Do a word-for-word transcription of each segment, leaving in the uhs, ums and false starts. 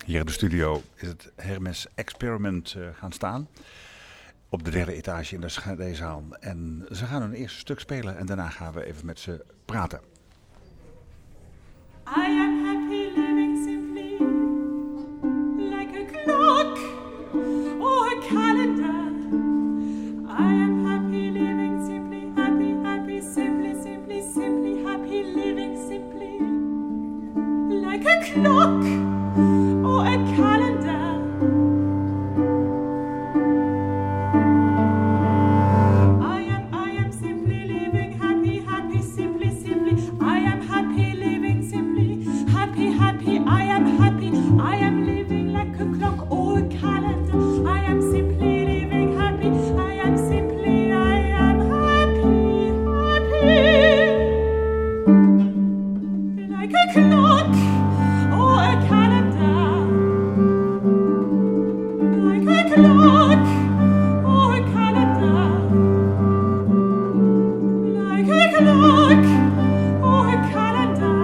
Hier in de studio is het Hermes Experiment uh, gaan staan. Op de derde etage in de Schadezaal. En ze gaan hun eerste stuk spelen en daarna gaan we even met ze praten. I am happy living simply like a clock or a calendar. I am happy living simply, happy, happy, simply, simply, simply happy living simply like a clock or a calendar. I am, I am simply living happy, happy, simply, simply. I am happy living simply, happy, happy. I am happy. I am living like a clock or a calendar. I am simply living happy. I am simply, I am happy, happy. Like a clock or a calendar. Like a clock or a calendar. Like a clock or a calendar.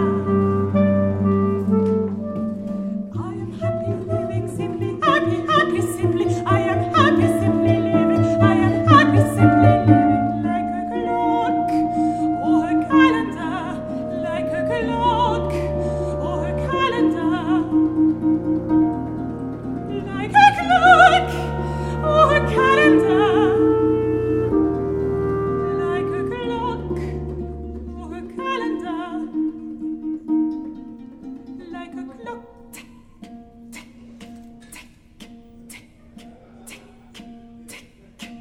I am happy living simply, happy, happy simply. I am happy simply living. I am happy simply living like a clock or a calendar. Like a clock or a calendar. Like a clock or a calendar. Like a clock or a calendar. Like a clock. Tick, tick, tick, tick, tick, tick.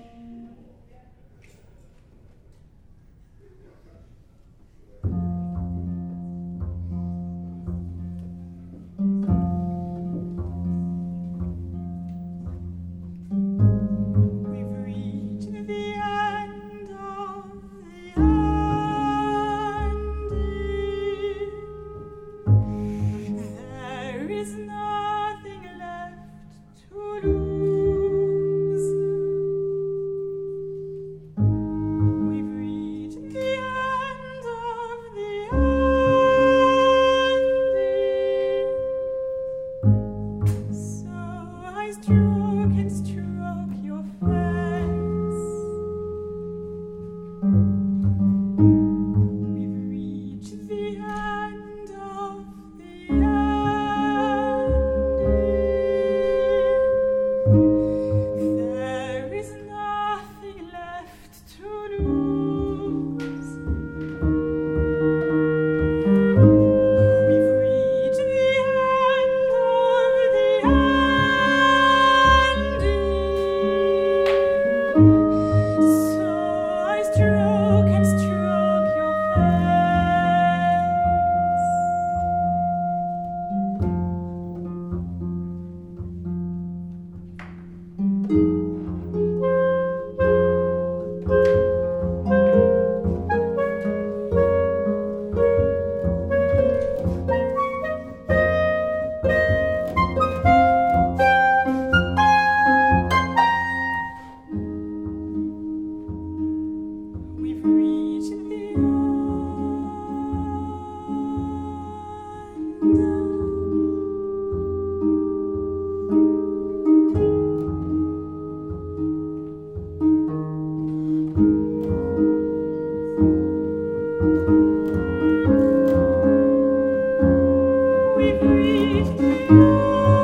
We've reached the end of the Andes. There is nothing left to lose. We've reached the end of the Andes. So I stroke and stroke your face. We've reached the end of the Andes. There is nothing left to lose. We've reached the end of the Andes. So I stroke and stroke your We've reached the end. We've reached the end.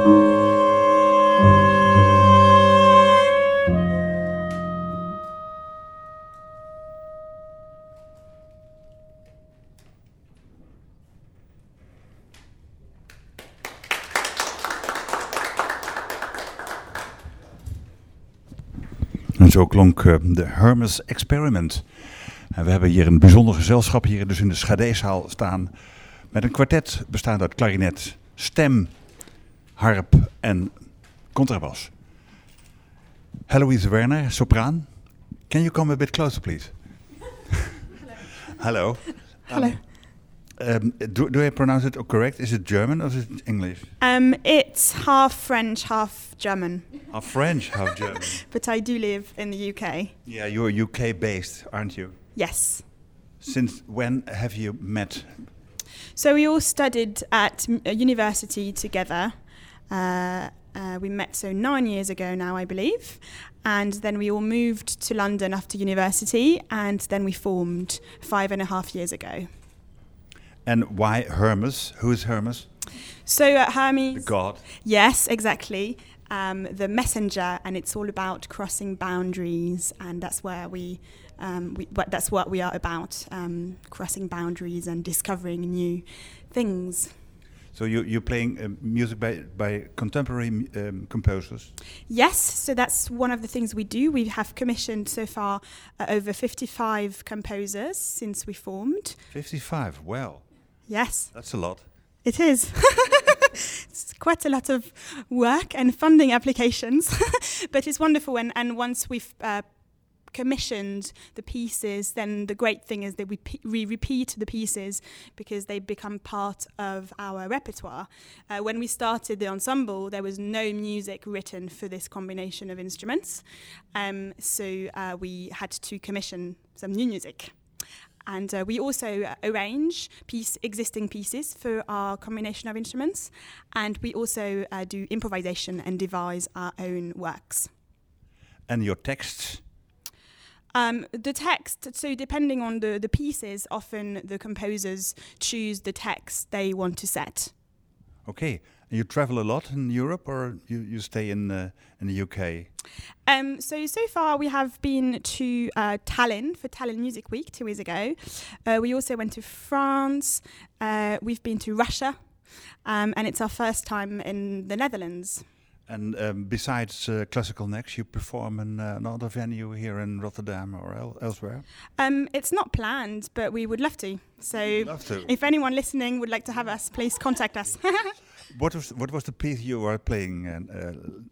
En zo klonk uh, de Hermes Experiment. En we hebben hier een bijzonder gezelschap hier dus in de Schadezaal staan. Met een kwartet bestaande uit klarinet, stem, harp en contrabas. Heloise Werner, sopraan. Can you come a bit closer, please? Hello. Hello. Um, do, do I pronounce it correct? Is it German or is it English? Um, it's half French, half German, Half French, half German. but I do live in the U K. Yeah, you're U K based, aren't you? Yes. Since when have you met? So we all studied at m- a university together, Uh, uh, we met so nine years ago now, I believe. And then we all moved to London after university, and then we formed five and a half years ago. And why Hermes? Who is Hermes? So uh, Hermes... The god. Yes, exactly. Um, the messenger, and it's all about crossing boundaries, and that's where we, um, we what, that's what we are about, um, crossing boundaries and discovering new things. So you, you're playing uh, music by, by contemporary um, composers? Yes, so that's one of the things we do. We have commissioned so far uh, over fifty-five composers since we formed. fifty-five, well. Yes. That's a lot. It is. It's quite a lot of work and funding applications, but it's wonderful. And, and once we've uh, commissioned the pieces, then the great thing is that we, p- we repeat the pieces because they become part of our repertoire. Uh, when we started the ensemble, there was no music written for this combination of instruments, um, so uh, we had to commission some new music. And uh, we also uh, arrange piece, existing pieces for our combination of instruments. And we also uh, do improvisation and devise our own works. And your texts? Um, the text, so depending on the, the pieces, often the composers choose the text they want to set. Okay. And you travel a lot in Europe, or you, you stay in, uh, in the U K? Um, so, so far we have been to uh, Tallinn for Tallinn Music Week two years ago. Uh, we also went to France. Uh, we've been to Russia. Um, and it's our first time in the Netherlands. And um, besides uh, Classical Next, you perform in uh, another venue here in Rotterdam or el- elsewhere? Um, it's not planned, but we would love to. So love to. If anyone listening would like to have us, please contact us. What was what was the piece you were playing uh,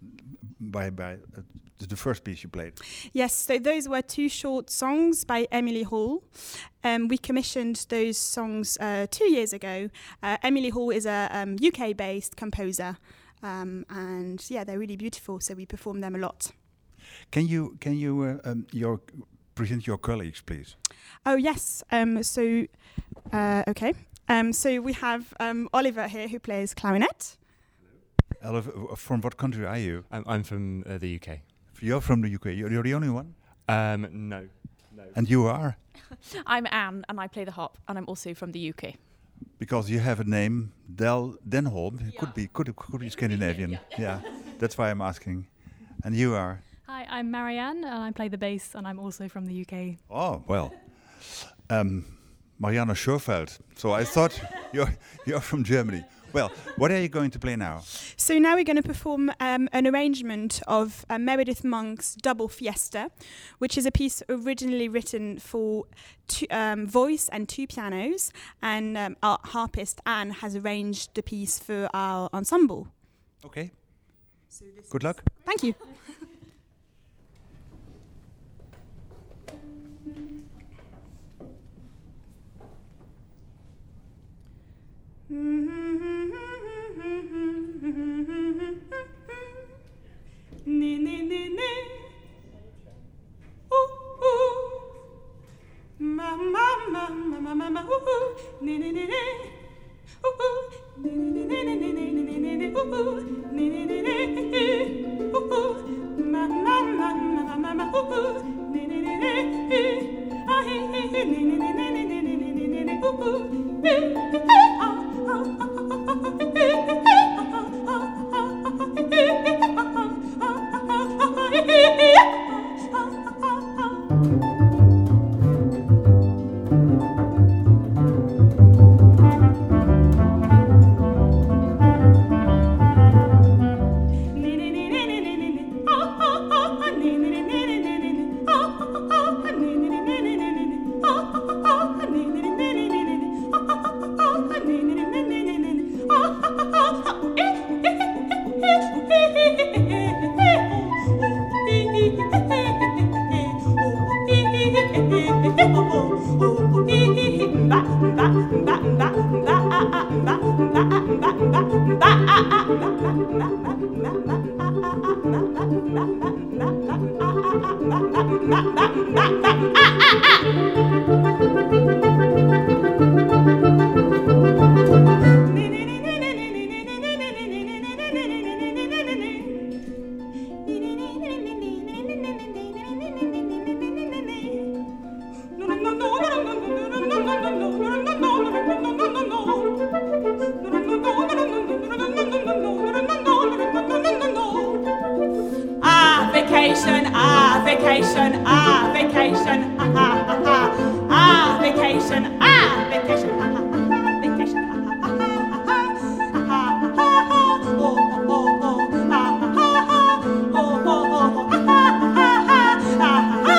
by by uh, the first piece you played? Yes, so those were two short songs by Emily Hall. Um, we commissioned those songs uh, two years ago. Uh, Emily Hall is a um, U K-based composer, um, and yeah, they're really beautiful. So we perform them a lot. Can you can you uh, um, your present your colleagues, please? Oh yes. Um, so uh, okay. Um, so we have um, Oliver here who plays clarinet. Oliver, from what country are you? I'm, I'm from uh, the U K. You're from the U K. You're, you're the only one? Um, no. no. And you are? I'm Anne, and I play the harp, and I'm also from the U K. Because you have a name, Del Denholm. It yeah. could be could, could be Scandinavian. yeah. yeah, that's why I'm asking. And you are? Hi, I'm Marianne, and I play the bass, and I'm also from the U K. Oh, well. Um, Marianne Schurfeld. So I thought you're you're from Germany. Well, what are you going to play now? So now we're going to perform um, an arrangement of uh, Meredith Monk's Double Fiesta, which is a piece originally written for two, um, voice and two pianos, and um, our harpist Anne has arranged the piece for our ensemble. Okay. So good luck. Thank you. Ne ne ne ne, ooh ooh, ma ma ma ma ma ma ma ooh, ne ne ne ne, ooh ooh, ne ne ne ne ne ne ne ne ne ooh, ne ne ne ne, ooh ooh, ma ma ma ma ma ma ooh, ne ne ne ne, ah he he he, ne ne ne ne ne ne ne ne ne ooh ooh, eh eh ah ah ah eh eh ah ah ah eh eh ah. vacation, ah, vacation, ha ha ha ha. Ah, vacation, ah, vacation, ha ha ha ha. Vacation, ha ha ha ha ha. Ha ha ha ha. Oh, oh, oh, oh. Ha ha ha ha. Oh, oh, oh. Ha ha ha ha. Ha ha ha.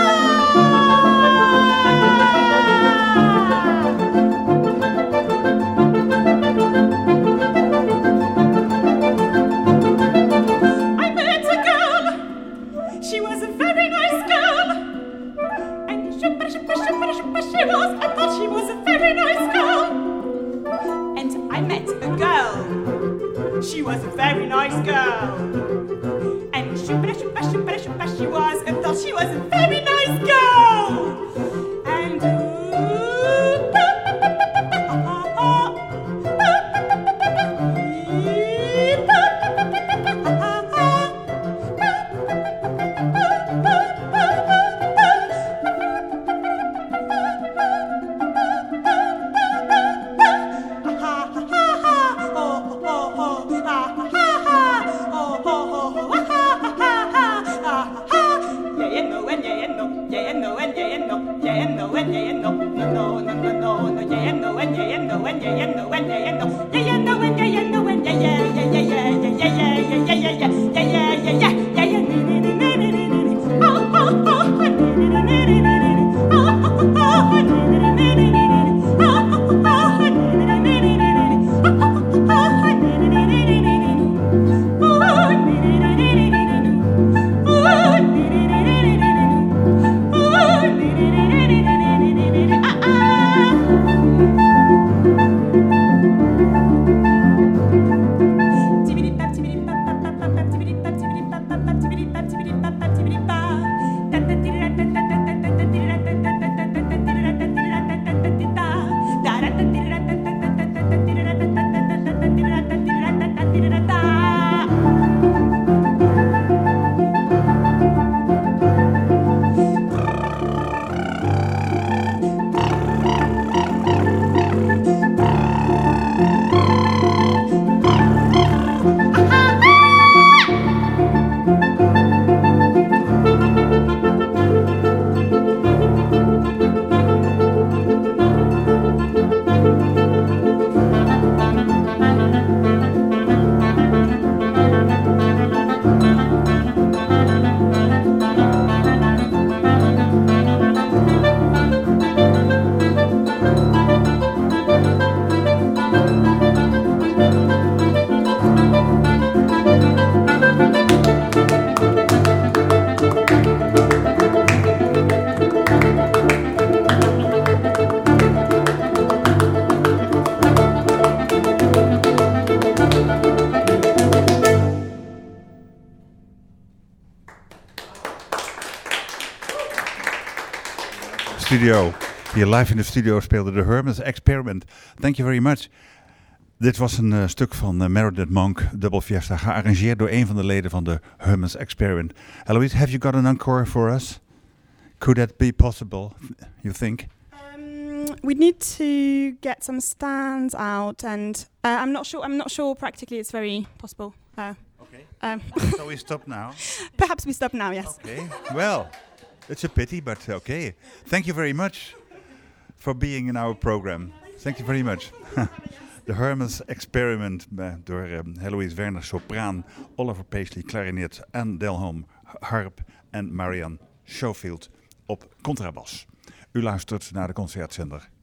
I met a girl. She was a very nice girl. And she, she, she, she was, I thought she was a very nice girl. And I met a girl. She was a very nice girl. And she, she, she, she, she was, I thought she was a very nice girl. And Studio. Hier live in de studio speelde de Hermes Experiment. Thank you very much. Dit was een uh, stuk van uh, Meredith Monk, Double Fiesta, gearrangeerd door een van de leden van de Hermes Experiment. Eloise, have you got an encore for us? Could that be possible, you think? Um, we need to get some stands out, and uh, I'm not sure. I'm not sure. Practically, it's very possible. Uh, Okay. um, So we stop now. perhaps we stop now. Yes. Okay. Well, it's a pity, but okay. Thank you very much for being in our program. Thank you very much. The Hermes Experiment uh, door uh, Heloise Werner, sopraan, Oliver Paisley, klarinet en Delholm, harp en Marianne Schofield op contrabas. U luistert naar de Concertzender